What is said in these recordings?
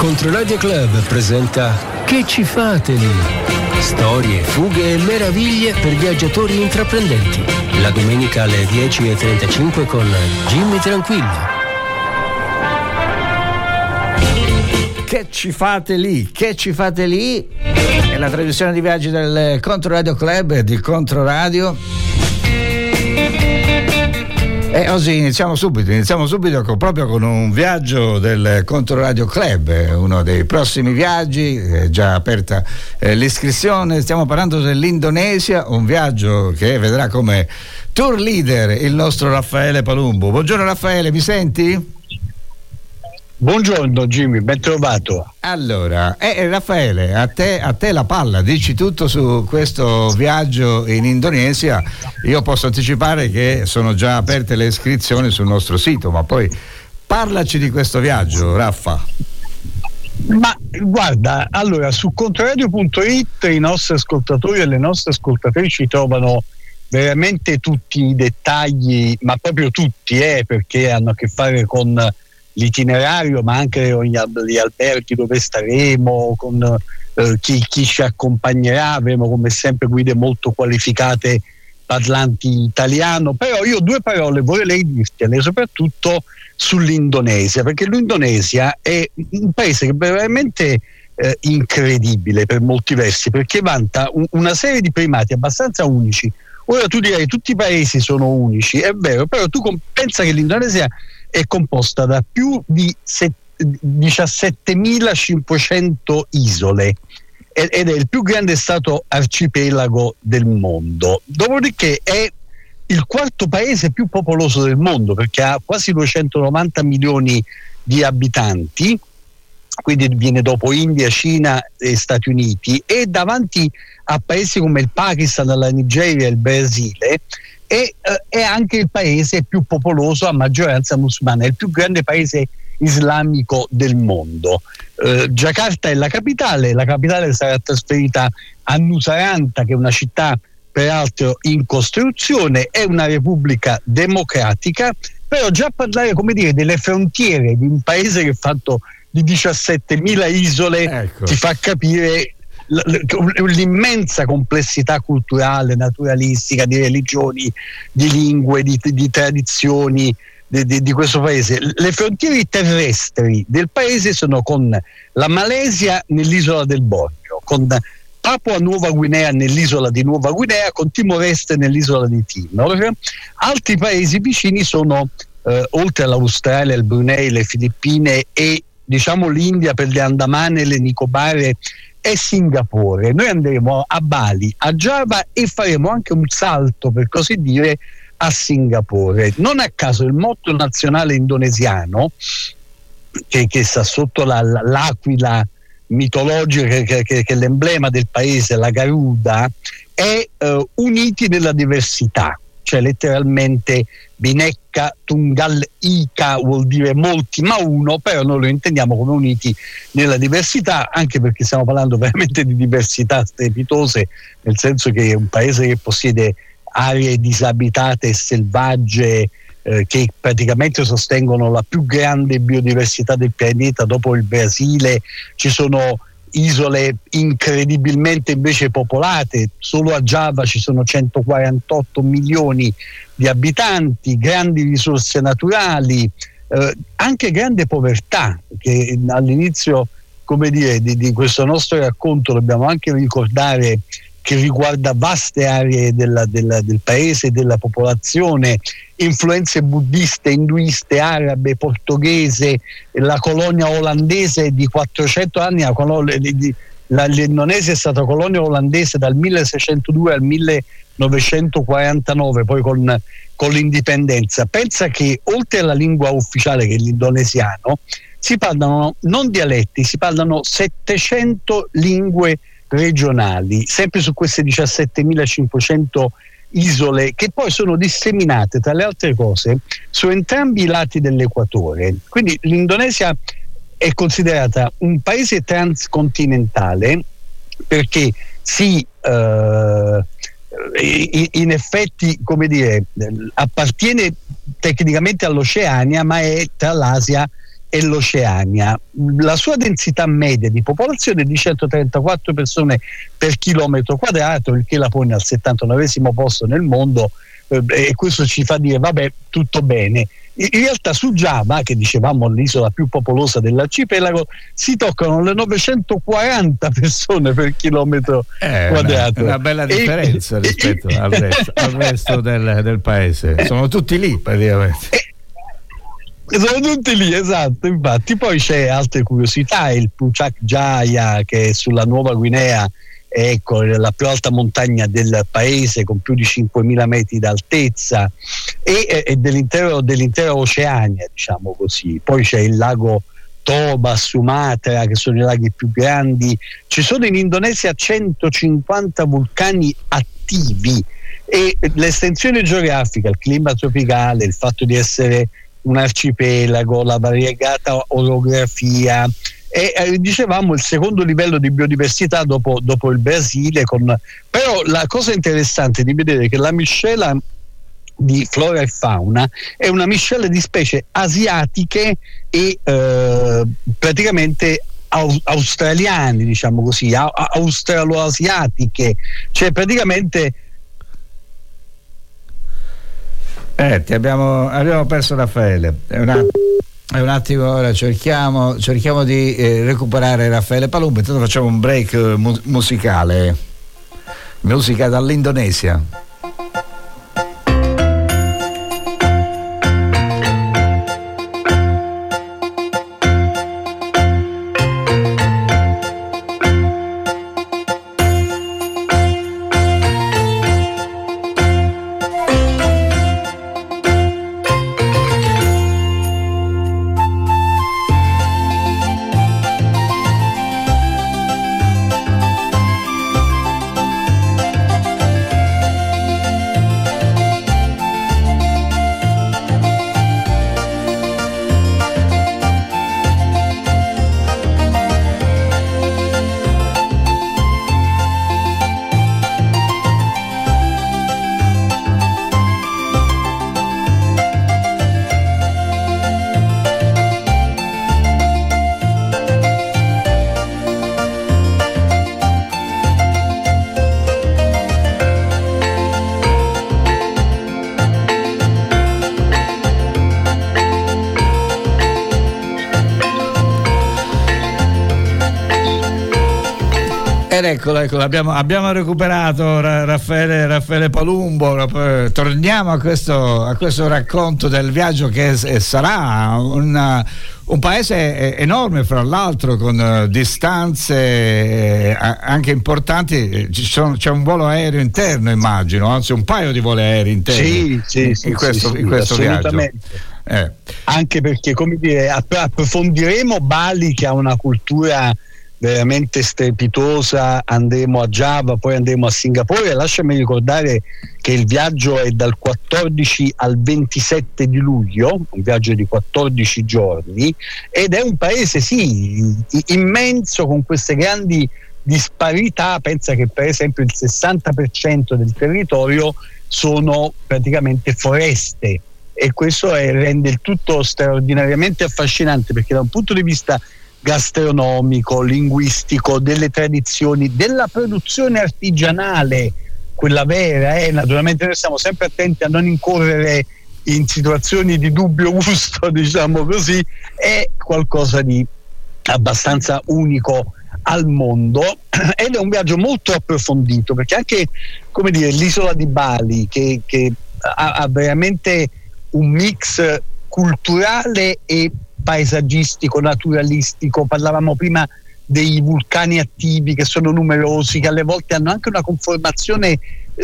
Controradio Club presenta Che ci fate lì? Storie, fughe e meraviglie per viaggiatori intraprendenti. La domenica alle 10:35 con Jimmy Tranquillo. Che ci fate lì? Che ci fate lì? È la trasmissione di viaggi del Controradio Club e di Controradio. E oggi iniziamo subito proprio con un viaggio del Controradio Club, uno dei prossimi viaggi, è già aperta l'iscrizione. Stiamo parlando dell'Indonesia, un viaggio che vedrà come tour leader il nostro Raffaele Palumbo. Buongiorno Raffaele, mi senti? Buongiorno Jimmy, ben trovato. Allora, Raffaele, a te la palla, dici tutto su questo viaggio in Indonesia. Io posso anticipare che sono già aperte le iscrizioni sul nostro sito, ma poi parlaci di questo viaggio, Raffa. Ma guarda, allora su controradio.it i nostri ascoltatori e le nostre ascoltatrici trovano veramente tutti i dettagli, ma proprio tutti, perché hanno a che fare con l'itinerario, ma anche gli alberghi dove staremo, con chi ci accompagnerà. Avremo come sempre guide molto qualificate parlanti italiano. Però io due parole vorrei dirtene soprattutto sull'Indonesia, perché l'Indonesia è un paese che è veramente incredibile per molti versi, perché vanta una serie di primati abbastanza unici. Ora tu direi tutti i paesi sono unici, è vero, però tu pensa che l'Indonesia è composta da più di 17.500 isole ed è il più grande stato arcipelago del mondo. Dopodiché è il quarto paese più popoloso del mondo, perché ha quasi 290 milioni di abitanti, quindi viene dopo India, Cina e Stati Uniti, e davanti a paesi come il Pakistan, la Nigeria e il Brasile. È anche il paese più popoloso a maggioranza musulmana, è il più grande paese islamico del mondo. Giacarta è la capitale sarà trasferita a Nusaranta, che è una città peraltro in costruzione, è una repubblica democratica, però già parlare, come dire, delle frontiere di un paese che è fatto di 17.000 isole, ecco, ti fa capire l'immensa complessità culturale, naturalistica, di religioni, di lingue, di tradizioni di questo paese. Le frontiere terrestri del paese sono con la Malesia nell'isola del Borneo, con Papua Nuova Guinea nell'isola di Nuova Guinea, con Timor-Est nell'isola di Timor. Altri paesi vicini sono oltre all'Australia, il Brunei, le Filippine e diciamo l'India per le Andamane, le Nicobare e Singapore. Noi andremo a Bali, a Giava e faremo anche un salto, per così dire, a Singapore. Non a caso il motto nazionale indonesiano, che sta sotto l'aquila mitologica, che è l'emblema del paese, la Garuda, è uniti nella diversità, cioè letteralmente Bhinneka Tunggal Ika vuol dire molti ma uno, però noi lo intendiamo come uniti nella diversità, anche perché stiamo parlando veramente di diversità strepitose, nel senso che è un paese che possiede aree disabitate e selvagge che praticamente sostengono la più grande biodiversità del pianeta dopo il Brasile. Ci sono isole incredibilmente invece popolate, solo a Giava ci sono 148 milioni di abitanti, grandi risorse naturali, anche grande povertà, che all'inizio, come dire, di questo nostro racconto dobbiamo anche ricordare che riguarda vaste aree del paese e della popolazione, influenze buddiste, induiste, arabe, portoghese, la colonia olandese di 400 anni. L'Indonesia è stata colonia olandese dal 1602 al 1949, poi con l'indipendenza. Pensa che oltre alla lingua ufficiale, che è l'indonesiano, si parlano non dialetti, si parlano 700 lingue regionali, sempre su queste 17.500 isole, che poi sono disseminate tra le altre cose su entrambi i lati dell'equatore. Quindi l'Indonesia è considerata un paese transcontinentale perché in effetti, come dire, appartiene tecnicamente all'Oceania, ma è tra l'Asia e l'Oceania. La sua densità media di popolazione è di 134 persone per chilometro quadrato, il che la pone al 79esimo posto nel mondo, e questo ci fa dire vabbè, tutto bene. In realtà su Giava, che dicevamo l'isola più popolosa dell'arcipelago, si toccano le 940 persone per chilometro quadrato. Una bella differenza rispetto al resto del paese. Sono tutti lì praticamente. Sono tutti lì, esatto. Infatti poi c'è altre curiosità: il Puchak Jaya, che è sulla Nuova Guinea, ecco, la più alta montagna del paese con più di 5.000 metri d'altezza, e dell'intera Oceania, diciamo così. Poi c'è il lago Toba a Sumatra, che sono i laghi più grandi. Ci sono in Indonesia 150 vulcani attivi, e l'estensione geografica, il clima tropicale, il fatto di essere un arcipelago, la variegata orografia, e dicevamo il secondo livello di biodiversità dopo il Brasile. Però la cosa interessante di vedere è che la miscela di flora e fauna è una miscela di specie asiatiche e praticamente australiane, diciamo così, australoasiatiche, cioè praticamente abbiamo perso Raffaele. Un attimo, ora cerchiamo di recuperare Raffaele Palumbo. Intanto facciamo un break musicale, musica dall'Indonesia. Eccolo, abbiamo recuperato Raffaele Palumbo. Torniamo a questo racconto del viaggio che sarà un paese enorme, fra l'altro, con distanze anche importanti. C'è un volo aereo interno, immagino, anzi un paio di voli aerei interni in questo viaggio. Anche perché, come dire, approfondiremo Bali, che ha una cultura veramente strepitosa, andremo a Giava, poi andremo a Singapore. Lasciami ricordare che il viaggio è dal 14 al 27 di luglio, un viaggio di 14 giorni, ed è un paese immenso, con queste grandi disparità. Pensa che per esempio il 60% del territorio sono praticamente foreste, e questo rende il tutto straordinariamente affascinante, perché da un punto di vista gastronomico, linguistico, delle tradizioni, della produzione artigianale, quella vera, naturalmente noi stiamo sempre attenti a non incorrere in situazioni di dubbio gusto, diciamo così, è qualcosa di abbastanza unico al mondo, ed è un viaggio molto approfondito, perché anche, come dire, l'isola di Bali che ha veramente un mix culturale e paesaggistico, naturalistico. Parlavamo prima dei vulcani attivi, che sono numerosi, che alle volte hanno anche una conformazione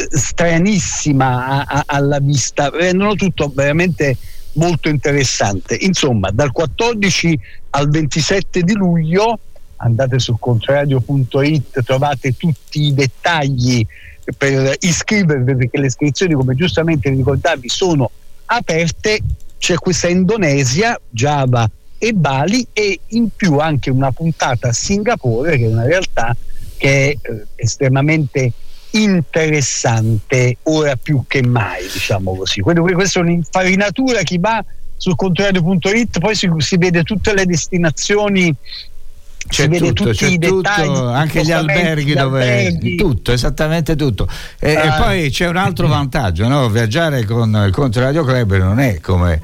stranissima alla vista, rendono tutto veramente molto interessante. Insomma, dal 14 al 27 di luglio andate su contrario.it, trovate tutti i dettagli per iscrivervi, perché le iscrizioni, come giustamente ricordavi, sono aperte. C'è questa Indonesia, Giava e Bali, e in più anche una puntata a Singapore, che è una realtà che è estremamente interessante ora più che mai, diciamo così. Quindi questa è un'infarinatura. Chi va su controradio.it, poi si vede tutte le destinazioni, c'è tutto, i dettagli, anche gli alberghi dove tutto, esattamente tutto. E poi c'è un altro vantaggio, no? Viaggiare con il Controradio Club non è come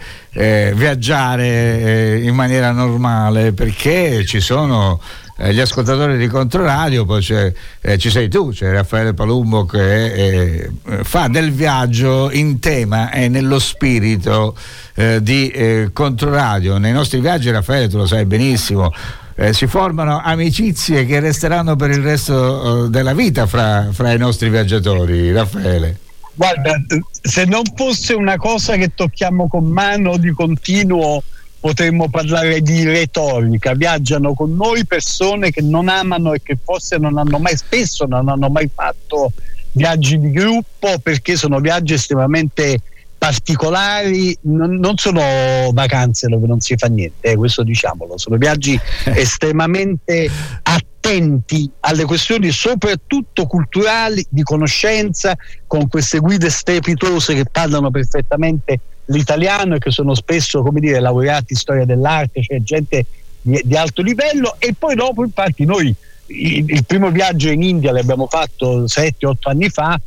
viaggiare in maniera normale, perché ci sono gli ascoltatori di Controradio, poi ci sei tu, c'è Raffaele Palumbo che fa del viaggio in tema e nello spirito di Controradio. Nei nostri viaggi, Raffaele, tu lo sai benissimo, si formano amicizie che resteranno per il resto della vita fra i nostri viaggiatori, Raffaele. Guarda, se non fosse una cosa che tocchiamo con mano di continuo, potremmo parlare di retorica. Viaggiano con noi persone che non amano e che forse spesso non hanno mai fatto viaggi di gruppo, perché sono viaggi estremamente particolari, non sono vacanze dove non si fa niente, questo diciamolo, sono viaggi estremamente attenti alle questioni soprattutto culturali, di conoscenza, con queste guide strepitose che parlano perfettamente l'italiano e che sono spesso, come dire, laureati in storia dell'arte, cioè gente di alto livello. E poi dopo, infatti, noi il primo viaggio in India l'abbiamo fatto 7-8 anni fa,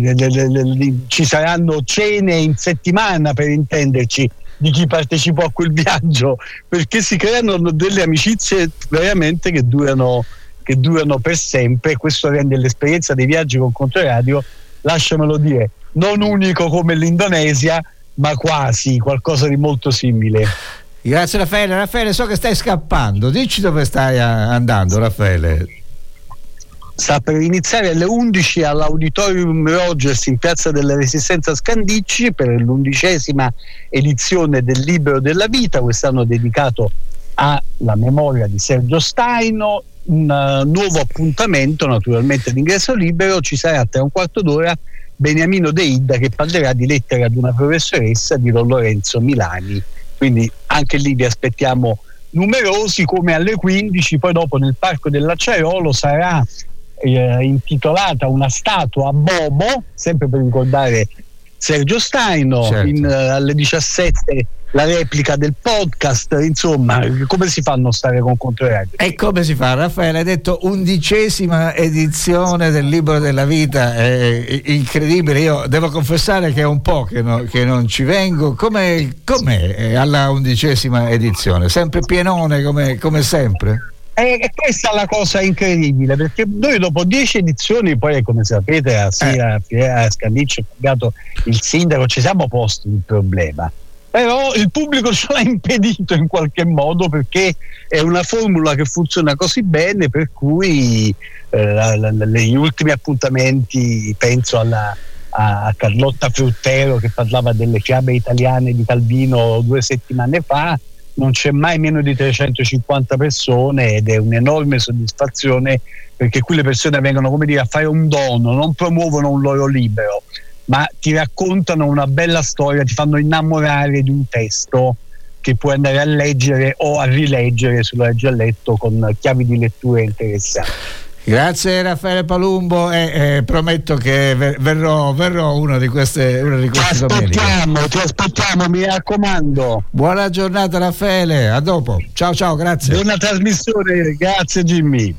ci saranno cene in settimana, per intenderci, di chi partecipò a quel viaggio, perché si creano delle amicizie veramente che durano per sempre. Questo rende l'esperienza dei viaggi con Controradio, lasciamelo dire, non unico come l'Indonesia, ma quasi qualcosa di molto simile. Grazie Raffaele, so che stai scappando, dici dove stai andando, Raffaele. Sta per iniziare alle 11 all'Auditorium Rogers in Piazza della Resistenza a Scandicci per l'11ª edizione del Libro della Vita, quest'anno dedicato alla memoria di Sergio Staino. Un nuovo appuntamento, naturalmente l'ingresso libero, ci sarà tra un quarto d'ora Beniamino De Idda che parlerà di Lettere ad una professoressa di Don Lorenzo Milani, quindi anche lì vi aspettiamo numerosi. Come alle 15 poi dopo nel Parco dell'Acciaiolo sarà intitolata una statua a Bobo, sempre per ricordare Sergio Staino, certo. Alle 17 la replica del podcast. Insomma, come si fa a non stare con Controradio? E come si fa? Raffaele ha detto 11ª edizione del Libro della Vita, è incredibile. Io devo confessare che è un po' che non ci vengo. Com'è alla 11ª edizione? Sempre pienone come sempre? E questa è la cosa incredibile, perché noi dopo 10 edizioni, poi come sapete a Scandicci è cambiato il sindaco, ci siamo posti il problema, però il pubblico ce l'ha impedito in qualche modo, perché è una formula che funziona così bene, per cui gli ultimi appuntamenti, penso a Carlotta Fruttero che parlava delle fiabe italiane di Calvino 2 settimane fa, non c'è mai meno di 350 persone ed è un'enorme soddisfazione, perché qui le persone vengono, come dire, a fare un dono, non promuovono un loro libro, ma ti raccontano una bella storia, ti fanno innamorare di un testo che puoi andare a leggere o a rileggere se lo hai già letto, con chiavi di lettura interessanti. Grazie Raffaele Palumbo, e prometto che verrò una di queste domeniche. Ti aspettiamo, mi raccomando. Buona giornata Raffaele, a dopo. Ciao, grazie. Buona trasmissione, grazie Jimmy.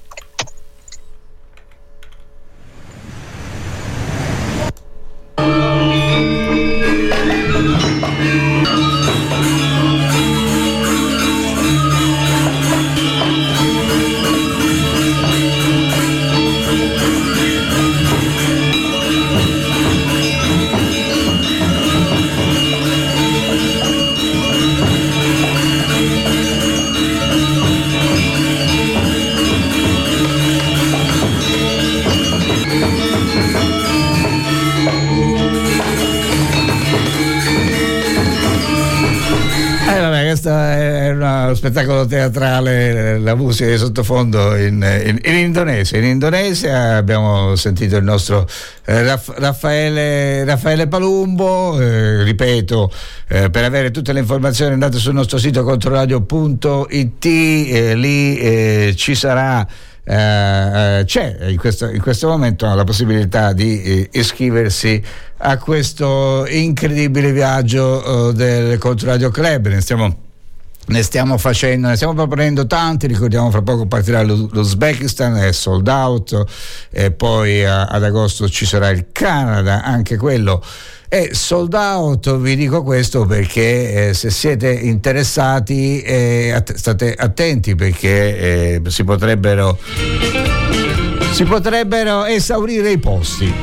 Questo è uno spettacolo teatrale, la musica di sottofondo in Indonesia. In Indonesia abbiamo sentito il nostro Raffaele Palumbo. Ripeto, per avere tutte le informazioni andate sul nostro sito controradio.it, lì ci sarà c'è in questo momento la possibilità di iscriversi a questo incredibile viaggio del Controradio Club. Ne stiamo proponendo tanti. Ricordiamo, fra poco partirà l'Uzbekistan, è sold out, e poi ad agosto ci sarà il Canada, anche quello è sold out. Vi dico questo perché se siete interessati state attenti, perché si potrebbero esaurire i posti.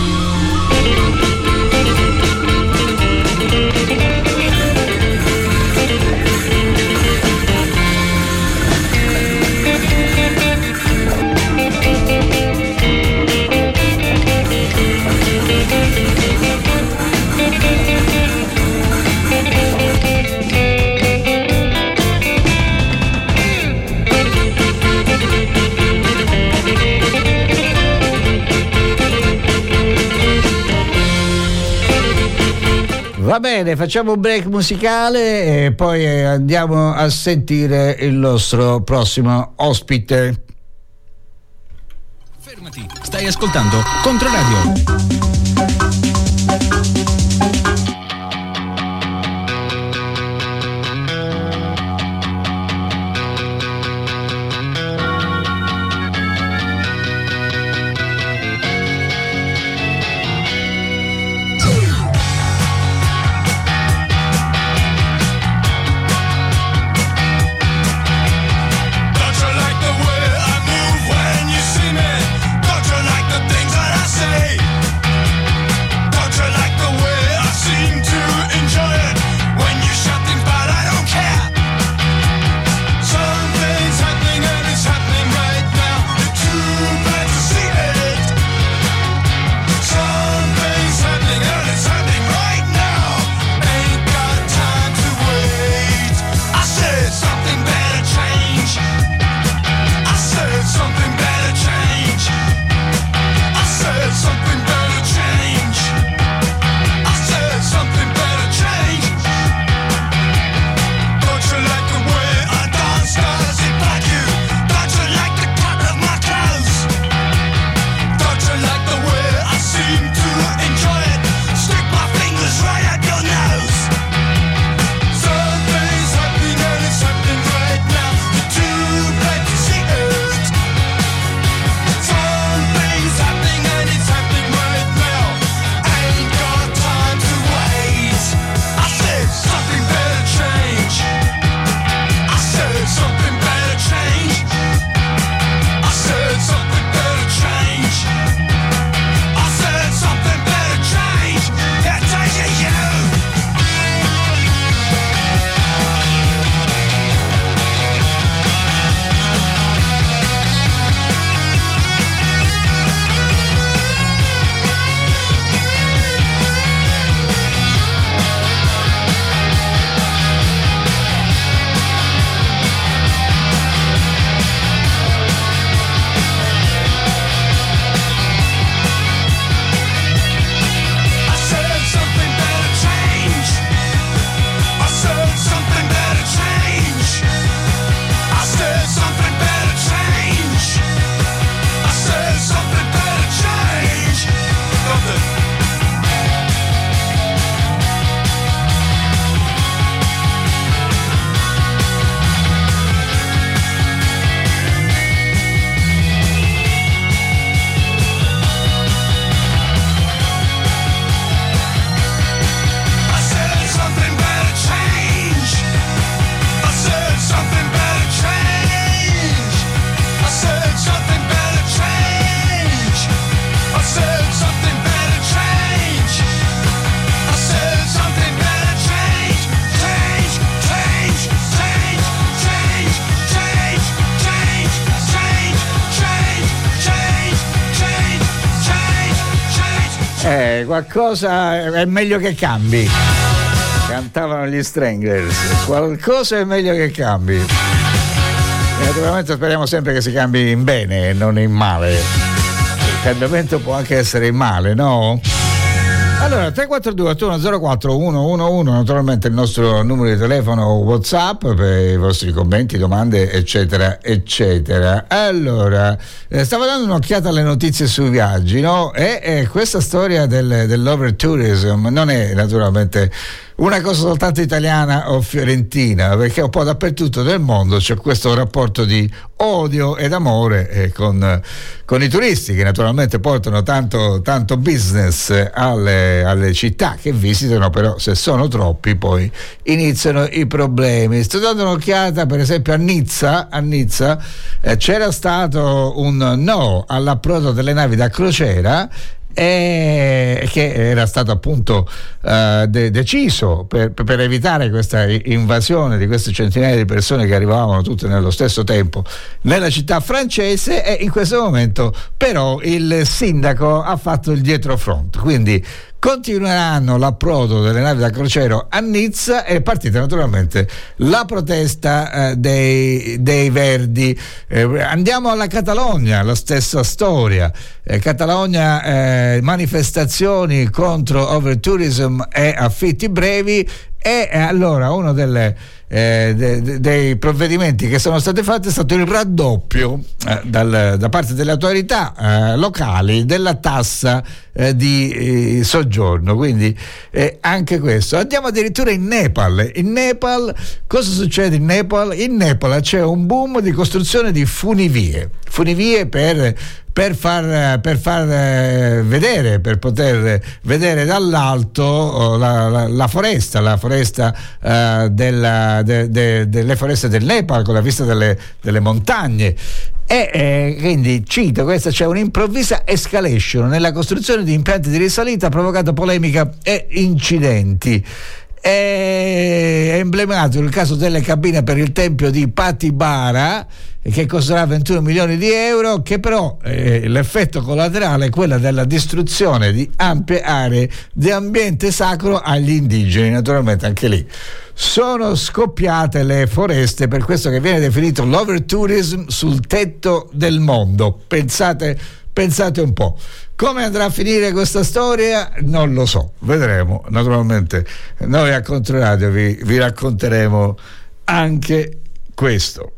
Va bene, facciamo un break musicale e poi andiamo a sentire il nostro prossimo ospite. Fermati, stai ascoltando Controradio. Qualcosa è meglio che cambi, cantavano gli Stranglers. Qualcosa è meglio che cambi. E naturalmente speriamo sempre che si cambi in bene e non in male. Il cambiamento può anche essere in male, no? Allora, 342-8104-111, naturalmente il nostro numero di telefono WhatsApp per i vostri commenti, domande, eccetera, eccetera. Allora, stavo dando un'occhiata alle notizie sui viaggi, no? E questa storia dell'overtourism non è naturalmente una cosa soltanto italiana o fiorentina, perché un po' dappertutto nel mondo c'è questo rapporto di odio ed amore con i turisti, che naturalmente portano tanto business alle città che visitano, però se sono troppi poi iniziano i problemi. Sto dando un'occhiata per esempio a Nizza, c'era stato un no all'approdo delle navi da crociera, che era stato appunto deciso per evitare questa invasione di queste centinaia di persone che arrivavano tutte nello stesso tempo nella città francese, e in questo momento però il sindaco ha fatto il dietrofront, quindi continueranno l'approdo delle navi da crociera a Nizza. È partita naturalmente la protesta dei Verdi. Andiamo alla Catalogna, la stessa storia. Catalogna, manifestazioni contro overtourism e affitti brevi. E allora uno dei provvedimenti che sono stati fatti è stato il raddoppio da parte delle autorità locali della tassa di soggiorno, quindi anche questo. Andiamo addirittura in Nepal. Cosa succede in Nepal? In Nepal c'è un boom di costruzione di funivie per far vedere, per poter vedere dall'alto la foresta delle foreste del Nepal, con la vista delle montagne. E quindi cito, questa c'è un'improvvisa escalation nella costruzione di impianti di risalita, ha provocato polemica e incidenti. È emblematico il caso delle cabine per il tempio di Patibara, che costerà 21 milioni di euro, che però l'effetto collaterale è quello della distruzione di ampie aree di ambiente sacro agli indigeni. Naturalmente anche lì sono scoppiate le foreste per questo che viene definito l'overtourism sul tetto del mondo. Pensate un po'. Come andrà a finire questa storia non lo so, vedremo. Naturalmente noi a Controradio vi racconteremo anche questo.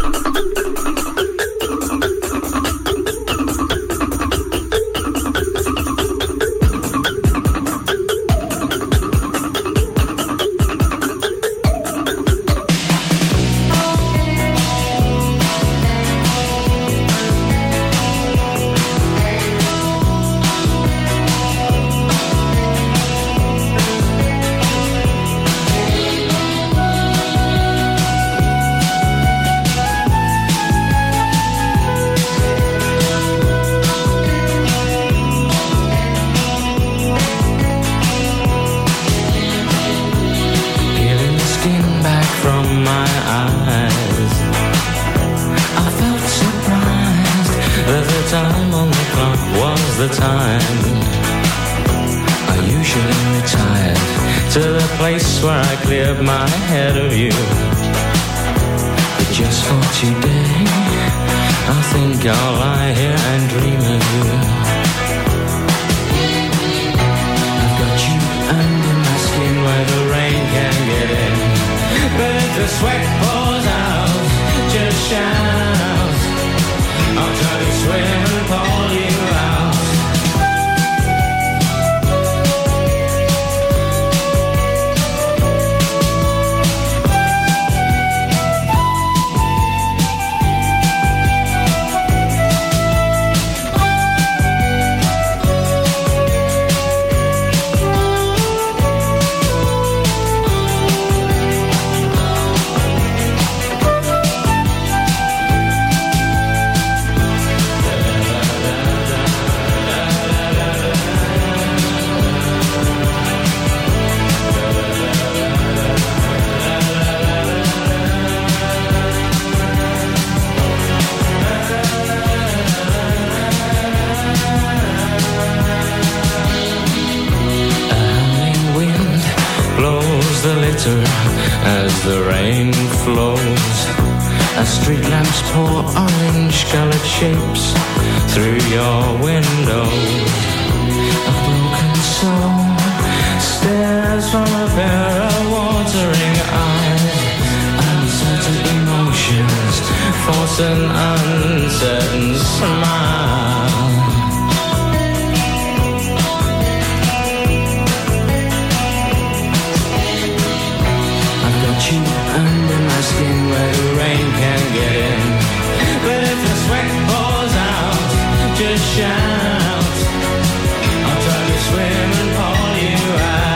The time I usually retired to the place where I cleared my head of you. But just for today, I think I'll lie here and dream of you. I've got you under my skin where the rain can get in, but if the sweat pours out, just shout. I'll try to swim and pull you out. As the rain flows, as street lamps pour orange-colored shapes through your window. A broken soul rise from a pair of watering eyes. Uncertain emotions force an uncertain smile. I've got you under my skin where the rain can't get in. But if the sweat pours out, just shout. I'll try to swim and pull you out.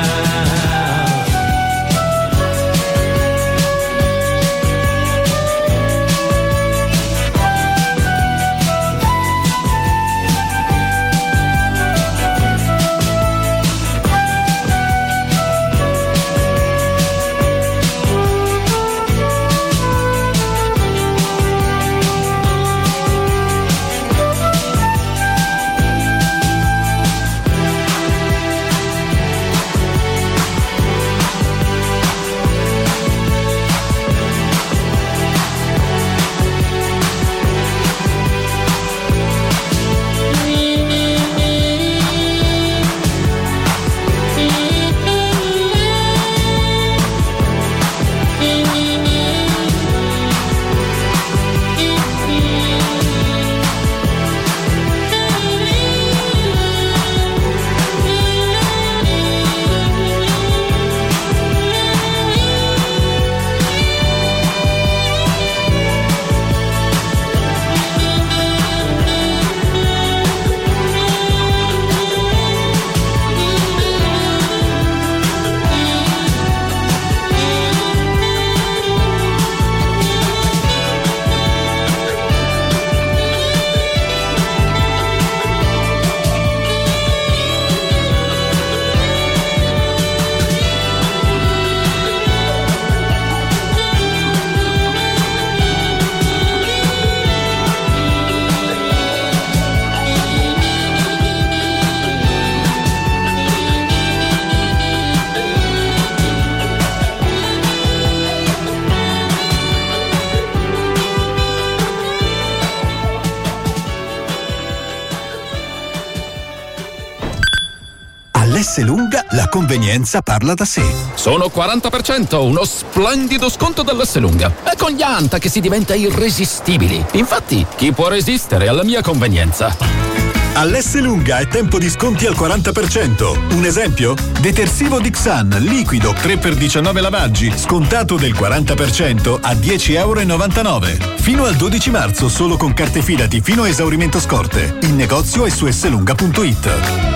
Lunga, la convenienza parla da sé. Sono 40%, uno splendido sconto dell'Esselunga. È con gli Anta che si diventa irresistibili. Infatti, chi può resistere alla mia convenienza? All'Esselunga è tempo di sconti al 40%. Un esempio? Detersivo Dixan liquido 3x19 lavaggi, scontato del 40% a €10,99. Fino al 12 marzo solo con carte Fidati fino a esaurimento scorte. In negozio e su esselunga.it.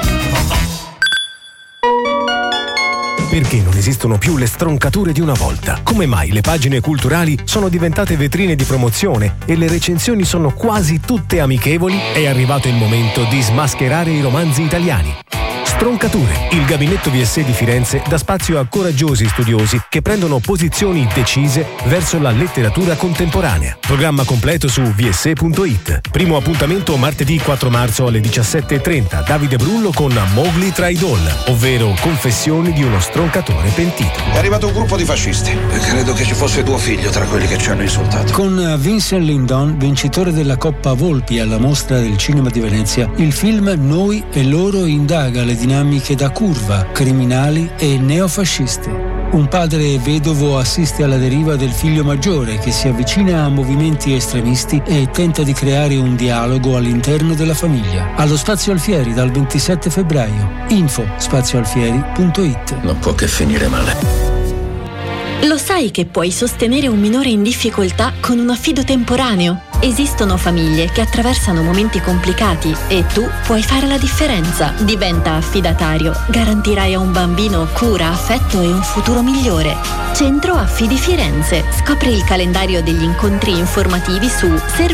Perché non esistono più le stroncature di una volta? Come mai le pagine culturali sono diventate vetrine di promozione e le recensioni sono quasi tutte amichevoli? È arrivato il momento di smascherare i romanzi italiani. Stroncature, il gabinetto VSE di Firenze dà spazio a coraggiosi studiosi che prendono posizioni decise verso la letteratura contemporanea. Programma completo su vse.it. Primo appuntamento martedì 4 marzo alle 17:30. Davide Brullo con Mowgli tra i Doll, ovvero Confessioni di uno stroncatore pentito. È arrivato un gruppo di fascisti e credo che ci fosse tuo figlio tra quelli che ci hanno insultato. Con Vincent Lindon, vincitore della Coppa Volpi alla Mostra del Cinema di Venezia, il film Noi e loro indaga le dinamiche da curva, criminali e neofasciste. Un padre vedovo assiste alla deriva del figlio maggiore che si avvicina a movimenti estremisti e tenta di creare un dialogo all'interno della famiglia. Allo Spazio Alfieri dal 27 febbraio. Info spazioalfieri.it. Non può che finire male. Lo sai che puoi sostenere un minore in difficoltà con un affido temporaneo? Esistono famiglie che attraversano momenti complicati e tu puoi fare la differenza. Diventa affidatario. Garantirai a un bambino cura, affetto e un futuro migliore. Centro Affidi Firenze. Scopri il calendario degli incontri informativi su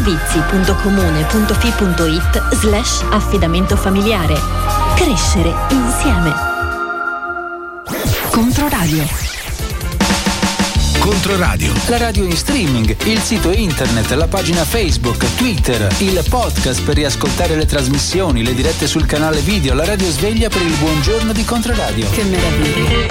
servizi.comune.fi.it/affidamento familiare. Crescere insieme. Controradio. Controradio, la radio in streaming, il sito internet, la pagina Facebook, Twitter, il podcast per riascoltare le trasmissioni, le dirette sul canale video, la radio sveglia per il buongiorno di Controradio. Che meraviglia.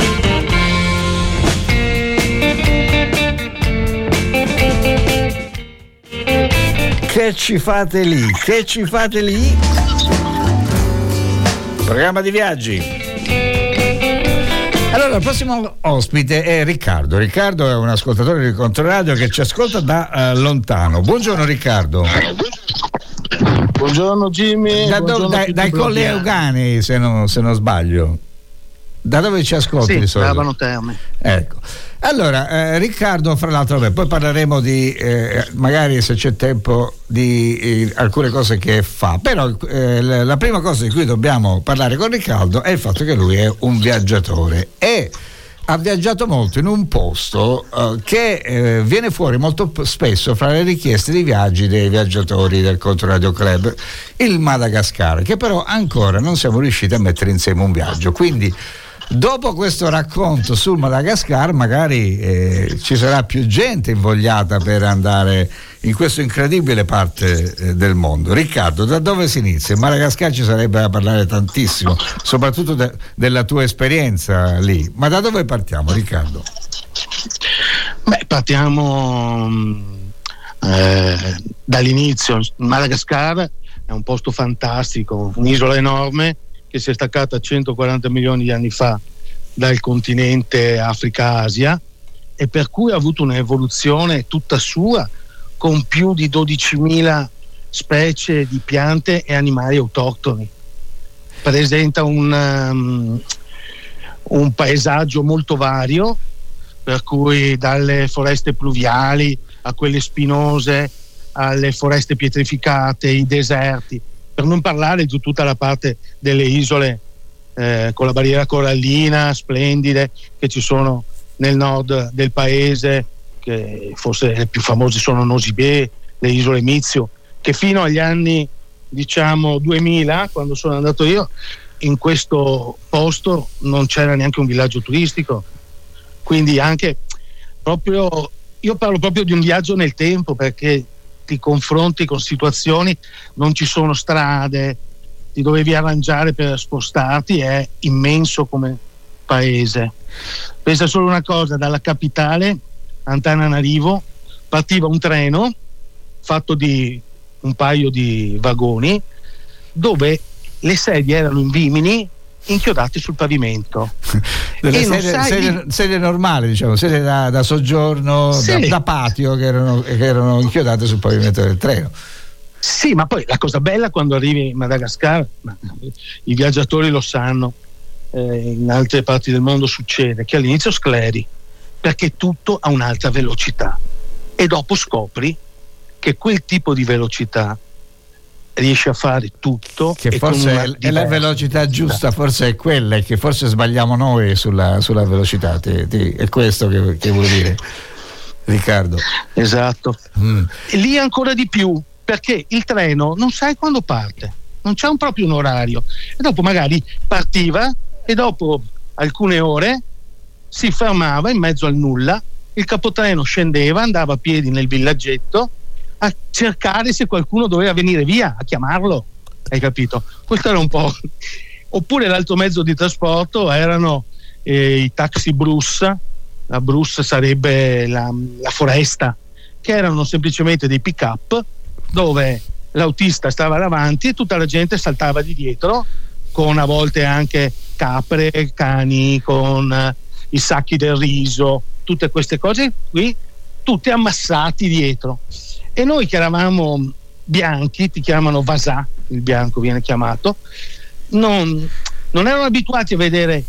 Che ci fate lì? Che ci fate lì? Programma di viaggi. Allora, il prossimo ospite è Riccardo. Riccardo è un ascoltatore di Controradio che ci ascolta da lontano. Buongiorno Riccardo. Buongiorno Jimmy. Dai Colli Euganei, se non sbaglio. Da dove ci ascolti? Sì, da Abano Terme. Ecco. Allora, Riccardo, fra l'altro, poi parleremo di magari, se c'è tempo, di alcune cose che fa, però la prima cosa di cui dobbiamo parlare con Riccardo è il fatto che lui è un viaggiatore e ha viaggiato molto in un posto che viene fuori molto spesso fra le richieste di viaggi dei viaggiatori del Controradio Club, il Madagascar, che però ancora non siamo riusciti a mettere insieme un viaggio. Quindi dopo questo racconto sul Madagascar magari ci sarà più gente invogliata per andare in questa incredibile parte del mondo. Riccardo, da dove si inizia? In Madagascar ci sarebbe da parlare tantissimo, soprattutto della tua esperienza lì, ma da dove partiamo, Riccardo? Partiamo dall'inizio. Il Madagascar è un posto fantastico, un'isola enorme che si è staccata 140 milioni di anni fa dal continente Africa-Asia e per cui ha avuto un'evoluzione tutta sua, con più di 12.000 specie di piante e animali autoctoni. Presenta un paesaggio molto vario, per cui dalle foreste pluviali a quelle spinose, alle foreste pietrificate, i deserti, per non parlare di tutta la parte delle isole con la barriera corallina splendide che ci sono nel nord del paese, che forse le più famose sono Nosy Be, le isole Mizio, che fino agli anni 2000, quando sono andato io, in questo posto non c'era neanche un villaggio turistico. Quindi anche proprio, io parlo proprio di un viaggio nel tempo, perché ti confronti con situazioni, non ci sono strade, ti dovevi arrangiare per spostarti, è immenso come paese. Pensa solo una cosa: dalla capitale Antananarivo partiva un treno fatto di un paio di vagoni dove le sedie erano in vimini inchiodate sul pavimento. Sedie normali, diciamo, sedie da soggiorno, sì, da patio, che erano inchiodate sul pavimento del treno. Sì, ma poi la cosa bella quando arrivi in Madagascar, i viaggiatori lo sanno, in altre parti del mondo succede che all'inizio scleri perché tutto ha un'alta velocità e dopo scopri che quel tipo di velocità riesce a fare tutto, che forse è la velocità giusta, forse è quella, e che forse sbagliamo noi sulla velocità. È questo che vuol dire, Riccardo? Esatto. E lì ancora di più, perché il treno non sai quando parte, non c'è proprio un orario, e dopo magari partiva e dopo alcune ore si fermava in mezzo al nulla, il capotreno scendeva, andava a piedi nel villaggetto a cercare se qualcuno doveva venire via, a chiamarlo, hai capito? Questo era un po'. Oppure l'altro mezzo di trasporto erano i taxi Brus. La Brus sarebbe la foresta, che erano semplicemente dei pick-up dove l'autista stava davanti e tutta la gente saltava di dietro, con a volte anche capre, cani, con i sacchi del riso, tutte queste cose qui, tutti ammassati dietro. E noi che eravamo bianchi, ti chiamano Vasà, il bianco viene chiamato, non erano abituati a vedere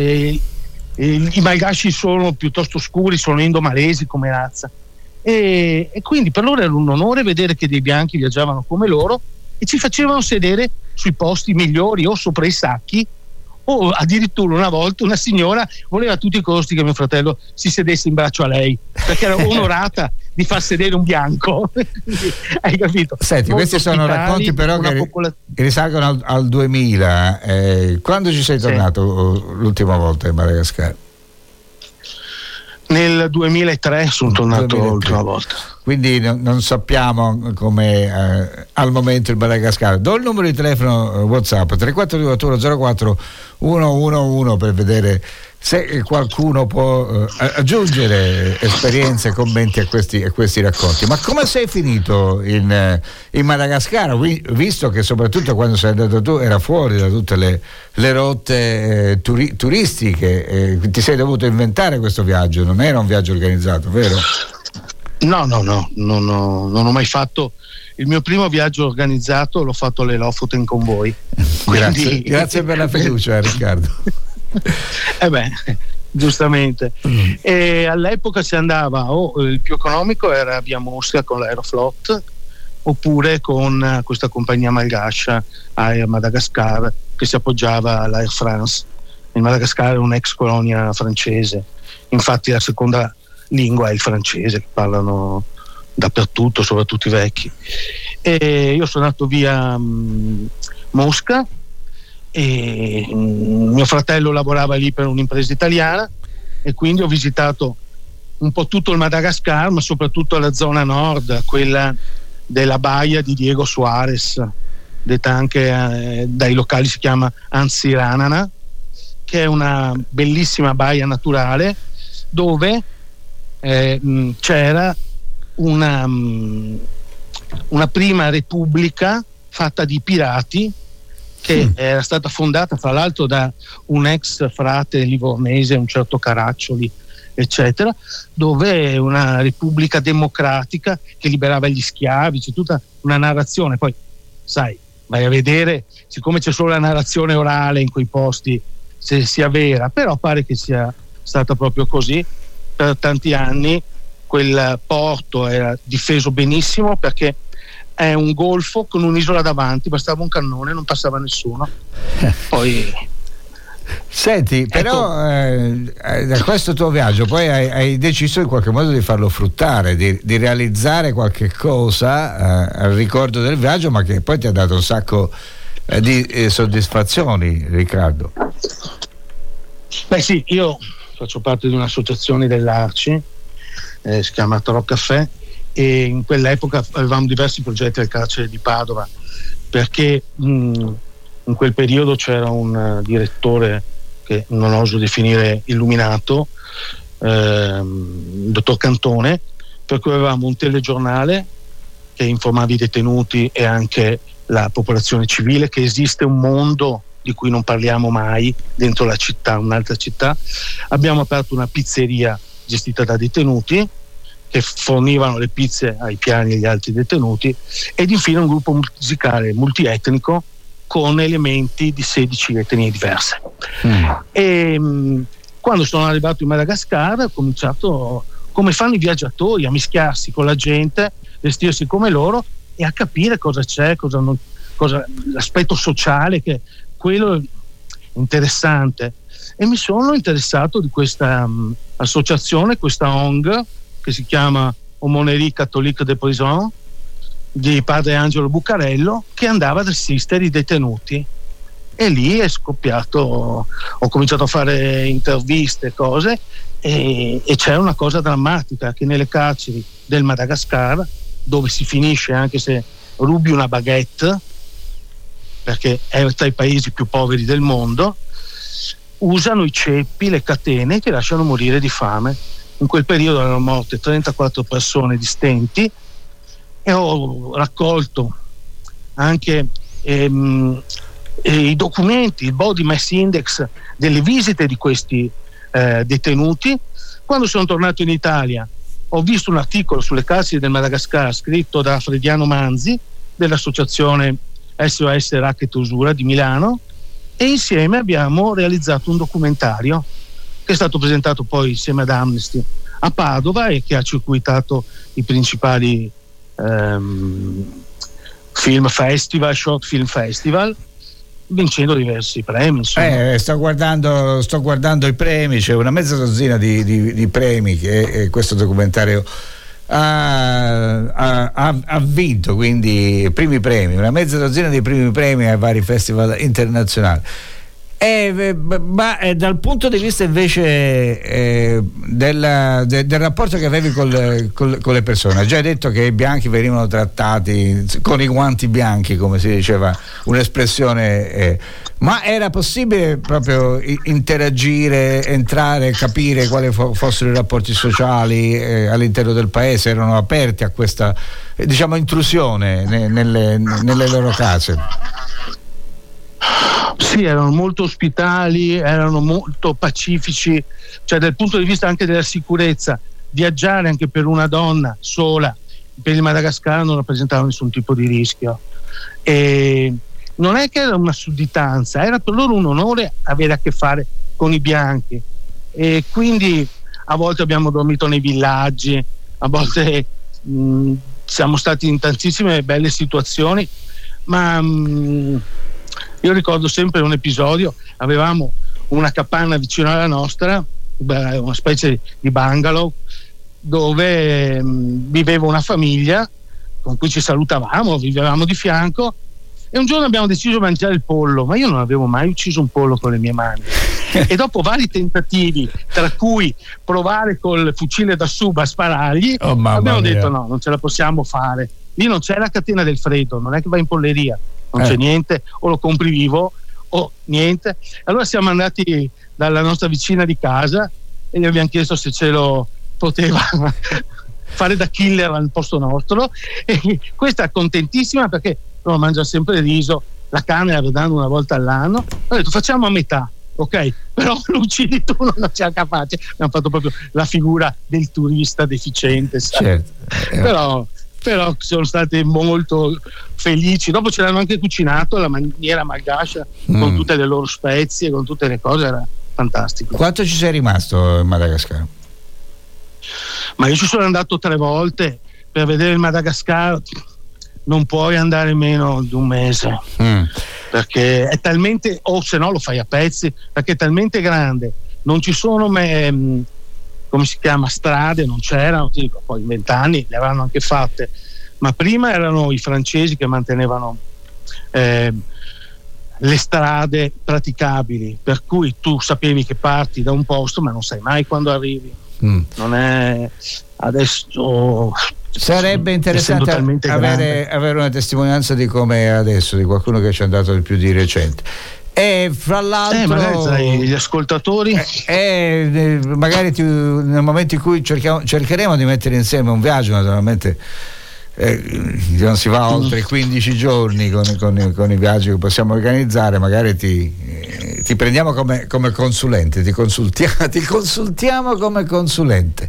i malgaci, sono piuttosto scuri, sono indomalesi come razza, e quindi per loro era un onore vedere che dei bianchi viaggiavano come loro e ci facevano sedere sui posti migliori o sopra i sacchi, o addirittura una volta una signora voleva a tutti i costi che mio fratello si sedesse in braccio a lei, perché era onorata di far sedere un bianco. Hai capito? Senti, questi sono racconti però che risalgono al 2000. Quando ci sei tornato l'ultima volta in Madagascar? Nel 2003 sono tornato l'ultima volta. Quindi non sappiamo come al momento il Madagascar. Do il numero di telefono WhatsApp 342 04 111 per vedere se qualcuno può aggiungere esperienze e commenti a questi racconti. Ma come sei finito in Madagascar, visto che soprattutto quando sei andato tu era fuori da tutte le rotte turistiche, ti sei dovuto inventare questo viaggio, non era un viaggio organizzato, vero? No, non ho mai fatto. Il mio primo viaggio organizzato l'ho fatto alle Lofoten con voi. Grazie per la fiducia, Riccardo. Giustamente. E all'epoca si andava, il più economico era via Mosca con l'Aeroflot, oppure con questa compagnia malgascia Air Madagascar, che si appoggiava all'Air France. Il Madagascar è un'ex colonia francese, infatti la seconda lingua è il francese, che parlano dappertutto, soprattutto i vecchi. E io sono andato via Mosca e mio fratello lavorava lì per un'impresa italiana e quindi ho visitato un po' tutto il Madagascar, ma soprattutto la zona nord, quella della baia di Diego Suarez, detta anche dai locali si chiama Antsiranana, che è una bellissima baia naturale dove c'era una prima repubblica fatta di pirati che era stata fondata fra l'altro da un ex frate livornese, un certo Caraccioli, eccetera, dove è una repubblica democratica che liberava gli schiavi, c'è tutta una narrazione. Poi sai, vai a vedere, siccome c'è solo la narrazione orale in quei posti, se sia vera, però pare che sia stata proprio così. Per tanti anni quel porto era difeso benissimo perché è un golfo con un'isola davanti, bastava un cannone, non passava nessuno. Poi senti, però da questo tuo viaggio poi hai deciso in qualche modo di farlo fruttare, di realizzare qualche cosa al ricordo del viaggio, ma che poi ti ha dato un sacco di soddisfazioni, Riccardo. Beh sì, io faccio parte di un'associazione dell'Arci, si chiama Tro Caffè, e in quell'epoca avevamo diversi progetti al carcere di Padova, perché in quel periodo c'era un direttore che non oso definire illuminato, il dottor Cantone, per cui avevamo un telegiornale che informava i detenuti e anche la popolazione civile che esiste un mondo di cui non parliamo mai dentro la città, un'altra città. Abbiamo aperto una pizzeria gestita da detenuti che fornivano le pizze ai piani e agli altri detenuti, ed infine un gruppo musicale multietnico con elementi di 16 etnie diverse. E quando sono arrivato in Madagascar ho cominciato, come fanno i viaggiatori, a mischiarsi con la gente, vestirsi come loro e a capire cosa c'è, l'aspetto sociale, che quello è interessante. E mi sono interessato di questa associazione, questa ONG che si chiama Aumônerie Catholique de Prison, di padre Angelo Bucarello, che andava ad assistere i detenuti. E lì è scoppiato, ho cominciato a fare interviste, cose, e c'è una cosa drammatica, che nelle carceri del Madagascar, dove si finisce anche se rubi una baguette, perché è tra i paesi più poveri del mondo, usano i ceppi, le catene che lasciano morire di fame. In quel periodo erano morte 34 persone di stenti, e ho raccolto anche i documenti, il body mass index delle visite di questi detenuti. Quando sono tornato in Italia ho visto un articolo sulle carceri del Madagascar scritto da Frediano Manzi dell'associazione SOS Racket Usura di Milano, e insieme abbiamo realizzato un documentario che è stato presentato poi insieme ad Amnesty a Padova e che ha circuitato i principali film festival, short film festival, vincendo diversi premi. Sto guardando i premi, c'è una mezza dozzina di premi che questo documentario ha vinto, quindi primi premi, una mezza dozzina di primi premi ai vari festival internazionali. Ma dal punto di vista invece del rapporto che avevi con le persone, hai già detto che i bianchi venivano trattati con i guanti bianchi, come si diceva, un'espressione, ma era possibile proprio interagire, entrare, capire quali fossero i rapporti sociali all'interno del paese? Erano aperti a questa, diciamo, intrusione nelle loro case? Sì, erano molto ospitali, erano molto pacifici, cioè dal punto di vista anche della sicurezza, viaggiare anche per una donna sola per il Madagascar non rappresentava nessun tipo di rischio, e non è che era una sudditanza, era per loro un onore avere a che fare con i bianchi, e quindi a volte abbiamo dormito nei villaggi, a volte siamo stati in tantissime belle situazioni, ma io ricordo sempre un episodio: avevamo una capanna vicino alla nostra, una specie di bungalow, dove viveva una famiglia con cui ci salutavamo, vivevamo di fianco, e un giorno abbiamo deciso di mangiare il pollo, ma io non avevo mai ucciso un pollo con le mie mani e dopo vari tentativi, tra cui provare col fucile da sub a sparargli, abbiamo detto no, non ce la possiamo fare. Lì non c'è la catena del freddo, non è che vai in polleria, non c'è niente, o lo compri vivo o niente. Allora siamo andati dalla nostra vicina di casa e gli abbiamo chiesto se ce lo poteva fare da killer al posto nostro, e questa contentissima perché no, mangia sempre riso, la carne la vedranno una volta all'anno. Ho detto facciamo a metà, ok, però lo uccidi tu, non c'è capace. Abbiamo fatto proprio la figura del turista deficiente, certo. Però sono state molto felici. Dopo ce l'hanno anche cucinato alla maniera malgascia, con tutte le loro spezie, con tutte le cose, era fantastico. Quanto ci sei rimasto in Madagascar? Ma io ci sono andato 3 volte. Per vedere il Madagascar non puoi andare meno di un mese, perché è talmente, o se no lo fai a pezzi, perché è talmente grande, non ci sono come si chiama, strade, non c'erano, poi in 20 anni le avranno anche fatte, ma prima erano i francesi che mantenevano le strade praticabili, per cui tu sapevi che parti da un posto ma non sai mai quando arrivi. Non è adesso. Sarebbe interessante avere una testimonianza di come è adesso, di qualcuno che ci è andato di più di recente. E fra l'altro magari gli ascoltatori magari nel momento in cui cercheremo di mettere insieme un viaggio, naturalmente non si va oltre 15 giorni con i viaggi che possiamo organizzare, magari ti prendiamo come consulente, ti consultiamo come consulente.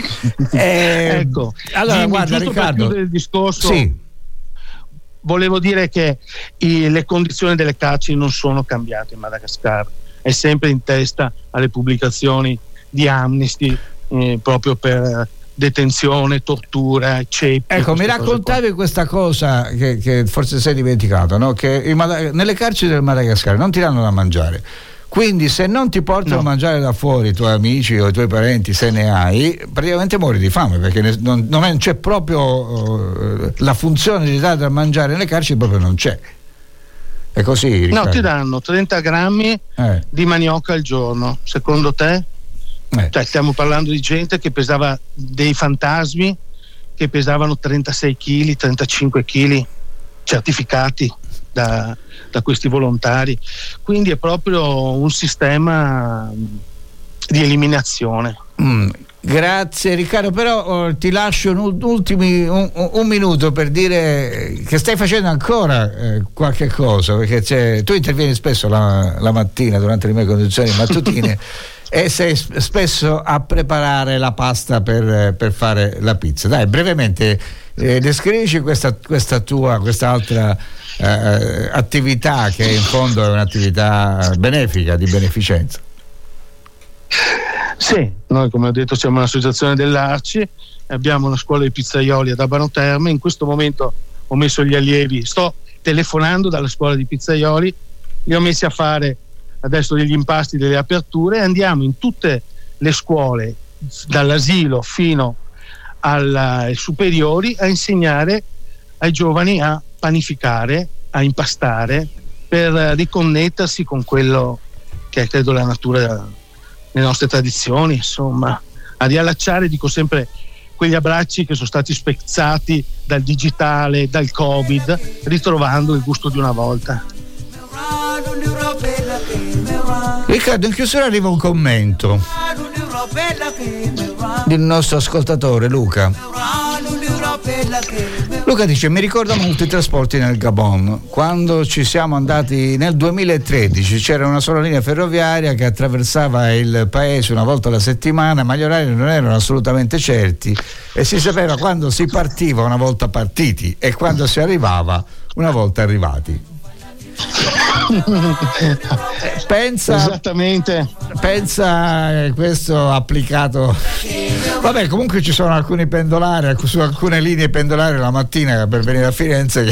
Ecco, allora guarda Riccardo, del discorso, sì. Volevo dire che le condizioni delle carceri non sono cambiate in Madagascar, è sempre in testa alle pubblicazioni di Amnesty, proprio per detenzione, tortura, ceppi. Ecco, mi raccontavi questa cosa che forse sei dimenticato, no? Che nelle carceri del Madagascar non ti danno da mangiare. Quindi se non ti portano a mangiare da fuori i tuoi amici o i tuoi parenti, se ne hai, praticamente muori di fame, perché non c'è proprio la funzione di dare da mangiare nelle carceri, proprio non c'è. È così, Riccardo? No, ti danno 30 grammi di manioca al giorno. Secondo te? Cioè, stiamo parlando di gente che pesava, dei fantasmi che pesavano 36 kg, 35 kg, certificati da questi volontari, quindi è proprio un sistema di eliminazione. Grazie Riccardo, però ti lascio un minuto per dire che stai facendo ancora qualche cosa, perché tu intervieni spesso la mattina durante le mie conduzioni mattutine e sei spesso a preparare la pasta per fare la pizza. Dai, brevemente descrivici questa altra attività, che in fondo è un'attività benefica, di beneficenza. Sì, noi come ho detto siamo un'associazione dell'Arci, abbiamo una scuola di pizzaioli ad Abano Terme. In questo momento ho messo gli allievi, sto telefonando dalla scuola di pizzaioli, li ho messi a fare adesso degli impasti, delle aperture, e andiamo in tutte le scuole dall'asilo fino alle superiori a insegnare ai giovani a panificare, a impastare, per riconnettersi con quello che è credo la natura delle nostre tradizioni, insomma, a riallacciare, dico sempre, quegli abbracci che sono stati spezzati dal digitale, dal Covid, ritrovando il gusto di una volta. Riccardo, in chiusura arriva un commento del nostro ascoltatore Luca. Luca dice: mi ricorda molto i trasporti nel Gabon. Quando ci siamo andati nel 2013 c'era una sola linea ferroviaria che attraversava il paese una volta alla settimana, ma gli orari non erano assolutamente certi e si sapeva quando si partiva una volta partiti e quando si arrivava una volta arrivati. Pensa, esattamente, pensa questo applicato. Vabbè, comunque ci sono alcuni pendolari, su alcune linee pendolari la mattina per venire a Firenze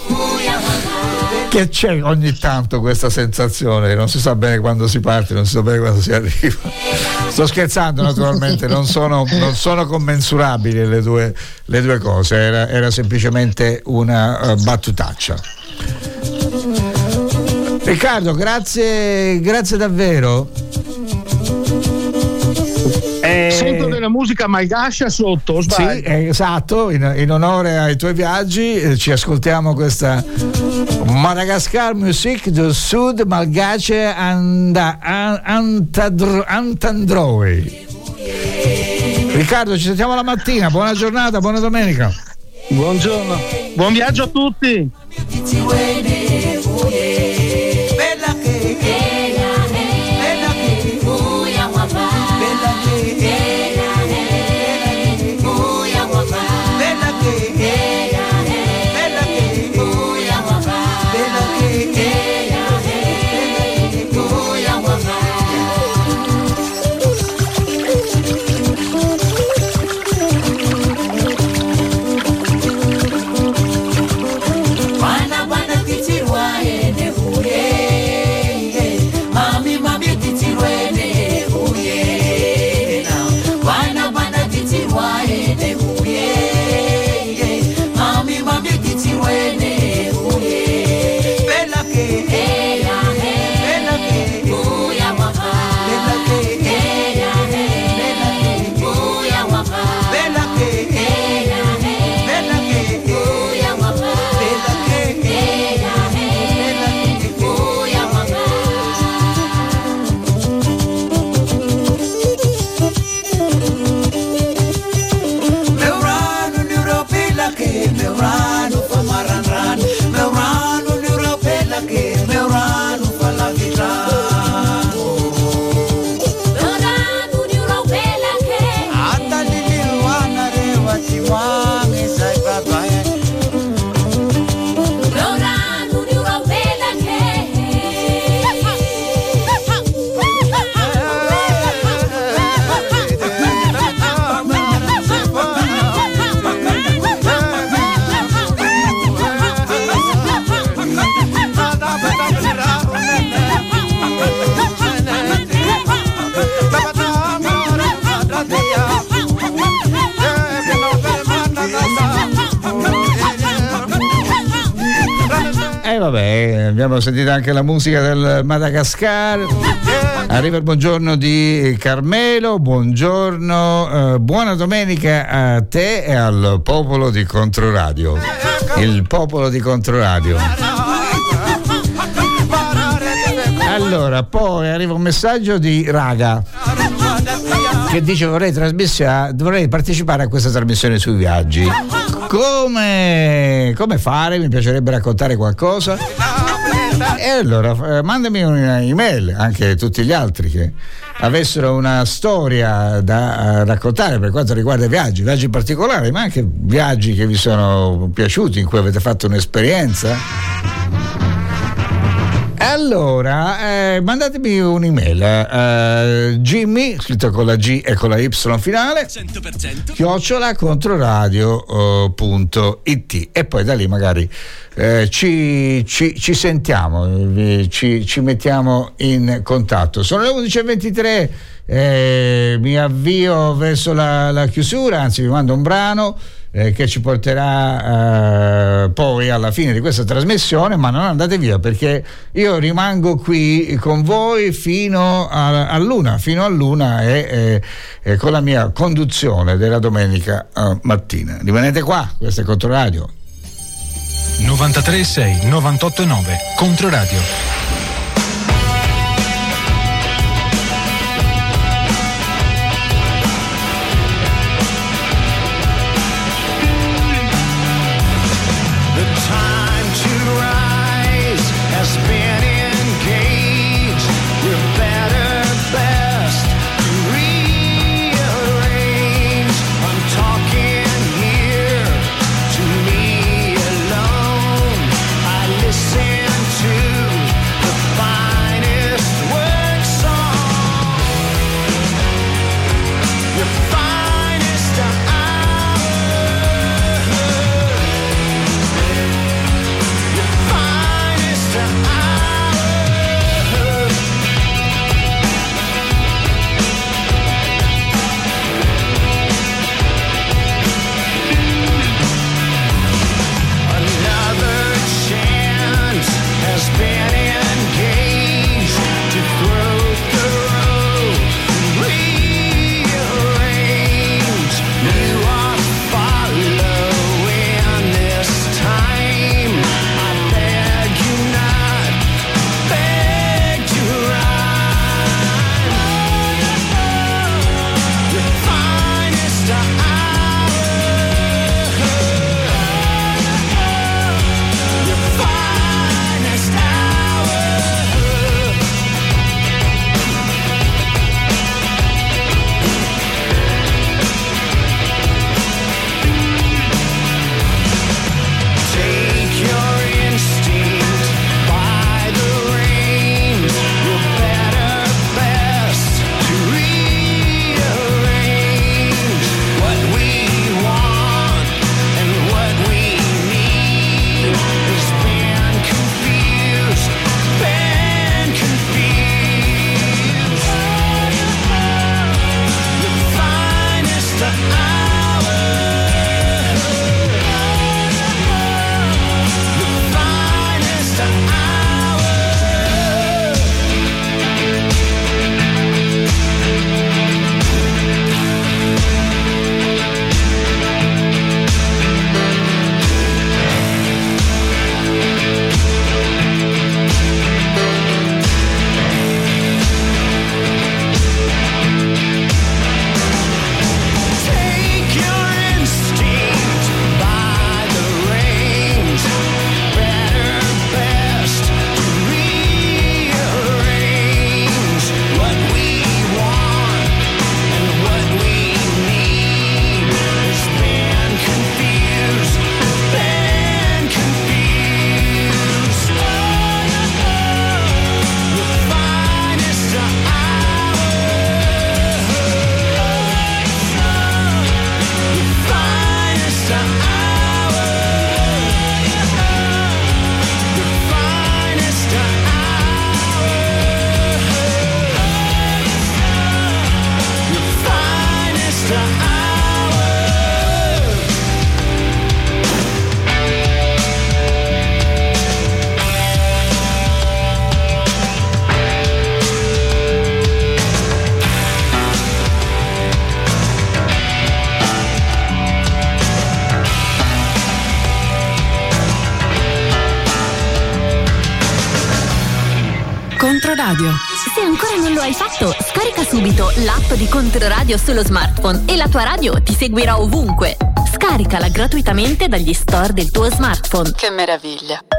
che c'è ogni tanto questa sensazione, non si sa bene quando si parte, non si sa bene quando si arriva. Sto scherzando, naturalmente, non sono commensurabili le due cose, era semplicemente una battutaccia. Riccardo, grazie davvero. Sento della musica malgascia sotto, sbaglio? Sì, esatto, in onore ai tuoi viaggi ci ascoltiamo questa Madagascar Music do Sud Malgache Antandroe. Riccardo, ci sentiamo la mattina, buona giornata, buona domenica. Buongiorno, buon viaggio a tutti. Vabbè, abbiamo sentito anche la musica del Madagascar. Arriva il buongiorno di Carmelo. Buongiorno, buona domenica a te e al popolo di Controradio. Il popolo di Controradio. Allora, poi arriva un messaggio di Raga che dice: vorrei partecipare a questa trasmissione sui viaggi. Come fare? Mi piacerebbe raccontare qualcosa. E allora mandami un'email, anche tutti gli altri che avessero una storia da raccontare per quanto riguarda i viaggi particolari, ma anche viaggi che vi sono piaciuti, in cui avete fatto un'esperienza. Allora, mandatemi un'email, Jimmy, scritto con la G e con la Y finale, 100%, @controradio.it, e poi da lì magari ci sentiamo, ci mettiamo in contatto. Sono le 11:23, mi avvio verso la chiusura, anzi vi mando un brano che ci porterà poi alla fine di questa trasmissione, ma non andate via perché io rimango qui con voi fino all'una e con la mia conduzione della domenica mattina. Rimanete qua, questo è Controradio 93.6 98.9 Controradio. Controradio. Se ancora non lo hai fatto, scarica subito l'app di Controradio sullo smartphone e la tua radio ti seguirà ovunque. Scaricala gratuitamente dagli store del tuo smartphone. Che meraviglia!